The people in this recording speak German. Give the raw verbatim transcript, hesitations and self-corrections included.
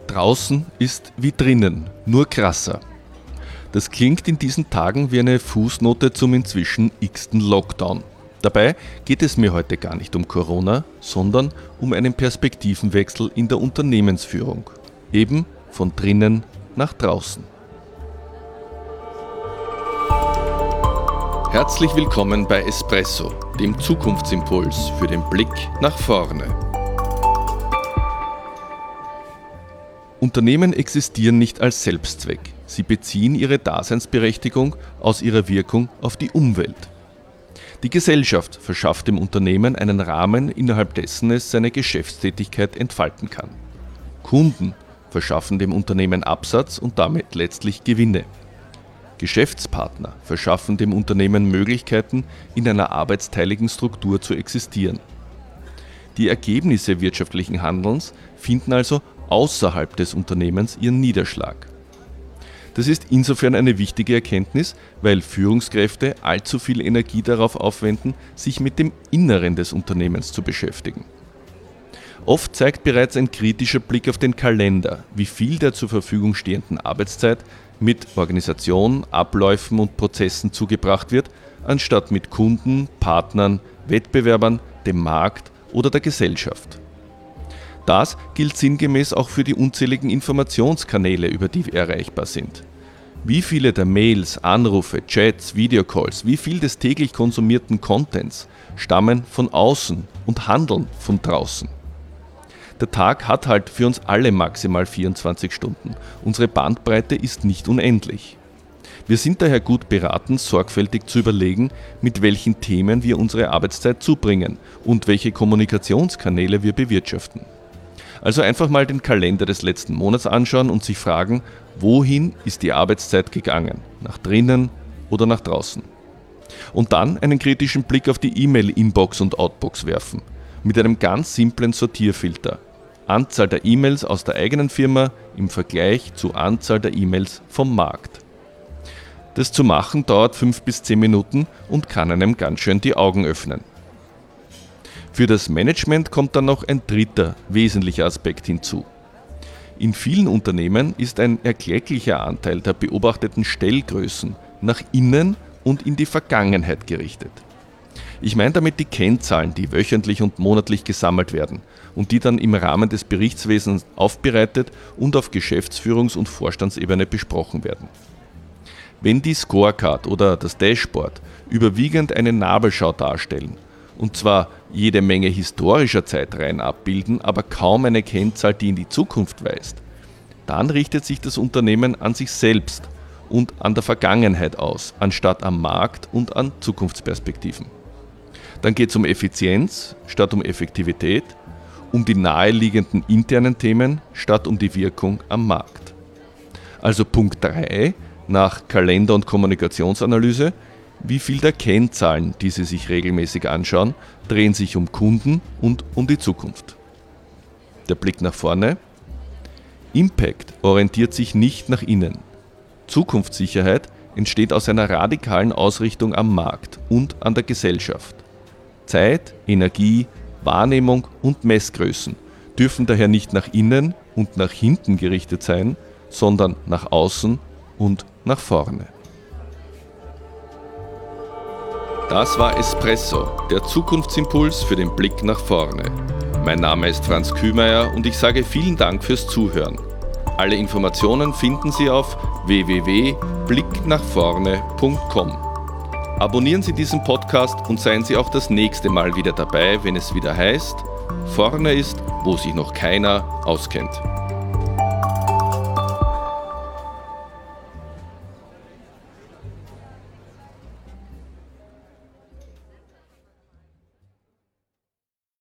Draußen ist wie drinnen, nur krasser. Das klingt in diesen Tagen wie eine Fußnote zum inzwischen x-ten Lockdown. Dabei geht es mir heute gar nicht um Corona, sondern um einen Perspektivenwechsel in der Unternehmensführung. Eben von drinnen nach draußen. Herzlich willkommen bei Espresso, dem Zukunftsimpuls für den Blick nach vorne. Unternehmen existieren nicht als Selbstzweck. Sie beziehen ihre Daseinsberechtigung aus ihrer Wirkung auf die Umwelt. Die Gesellschaft verschafft dem Unternehmen einen Rahmen, innerhalb dessen es seine Geschäftstätigkeit entfalten kann. Kunden verschaffen dem Unternehmen Absatz und damit letztlich Gewinne. Geschäftspartner verschaffen dem Unternehmen Möglichkeiten, in einer arbeitsteiligen Struktur zu existieren. Die Ergebnisse wirtschaftlichen Handelns finden also außerhalb des Unternehmens ihren Niederschlag. Das ist insofern eine wichtige Erkenntnis, weil Führungskräfte allzu viel Energie darauf aufwenden, sich mit dem Inneren des Unternehmens zu beschäftigen. Oft zeigt bereits ein kritischer Blick auf den Kalender, wie viel der zur Verfügung stehenden Arbeitszeit mit Organisation, Abläufen und Prozessen zugebracht wird, anstatt mit Kunden, Partnern, Wettbewerbern, dem Markt oder der Gesellschaft. Das gilt sinngemäß auch für die unzähligen Informationskanäle, über die wir erreichbar sind. Wie viele der Mails, Anrufe, Chats, Videocalls, wie viel des täglich konsumierten Contents stammen von außen und handeln von draußen? Der Tag hat halt für uns alle maximal vierundzwanzig Stunden. Unsere Bandbreite ist nicht unendlich. Wir sind daher gut beraten, sorgfältig zu überlegen, mit welchen Themen wir unsere Arbeitszeit zubringen und welche Kommunikationskanäle wir bewirtschaften. Also einfach mal den Kalender des letzten Monats anschauen und sich fragen, wohin ist die Arbeitszeit gegangen? Nach drinnen oder nach draußen? Und dann einen kritischen Blick auf die E-Mail-Inbox und Outbox werfen. Mit einem ganz simplen Sortierfilter. Anzahl der E-Mails aus der eigenen Firma im Vergleich zur Anzahl der E-Mails vom Markt. Das zu machen dauert fünf bis zehn Minuten und kann einem ganz schön die Augen öffnen. Für das Management kommt dann noch ein dritter, wesentlicher Aspekt hinzu. In vielen Unternehmen ist ein erklecklicher Anteil der beobachteten Stellgrößen nach innen und in die Vergangenheit gerichtet. Ich meine damit die Kennzahlen, die wöchentlich und monatlich gesammelt werden und die dann im Rahmen des Berichtswesens aufbereitet und auf Geschäftsführungs- und Vorstandsebene besprochen werden. Wenn die Scorecard oder das Dashboard überwiegend eine Nabelschau darstellen, und zwar jede Menge historischer Zeitreihen abbilden, aber kaum eine Kennzahl, die in die Zukunft weist, dann richtet sich das Unternehmen an sich selbst und an der Vergangenheit aus, anstatt am Markt und an Zukunftsperspektiven. Dann geht es um Effizienz statt um Effektivität, um die naheliegenden internen Themen statt um die Wirkung am Markt. Also Punkt drei nach Kalender- und Kommunikationsanalyse: Wie viel der Kennzahlen, die Sie sich regelmäßig anschauen, drehen sich um Kunden und um die Zukunft? Der Blick nach vorne. Impact orientiert sich nicht nach innen. Zukunftssicherheit entsteht aus einer radikalen Ausrichtung am Markt und an der Gesellschaft. Zeit, Energie, Wahrnehmung und Messgrößen dürfen daher nicht nach innen und nach hinten gerichtet sein, sondern nach außen und nach vorne. Das war Espresso, der Zukunftsimpuls für den Blick nach vorne. Mein Name ist Franz Kühmeier und ich sage vielen Dank fürs Zuhören. Alle Informationen finden Sie auf w w w punkt blick nach vorne punkt com. Abonnieren Sie diesen Podcast und seien Sie auch das nächste Mal wieder dabei, wenn es wieder heißt: Vorne ist, wo sich noch keiner auskennt.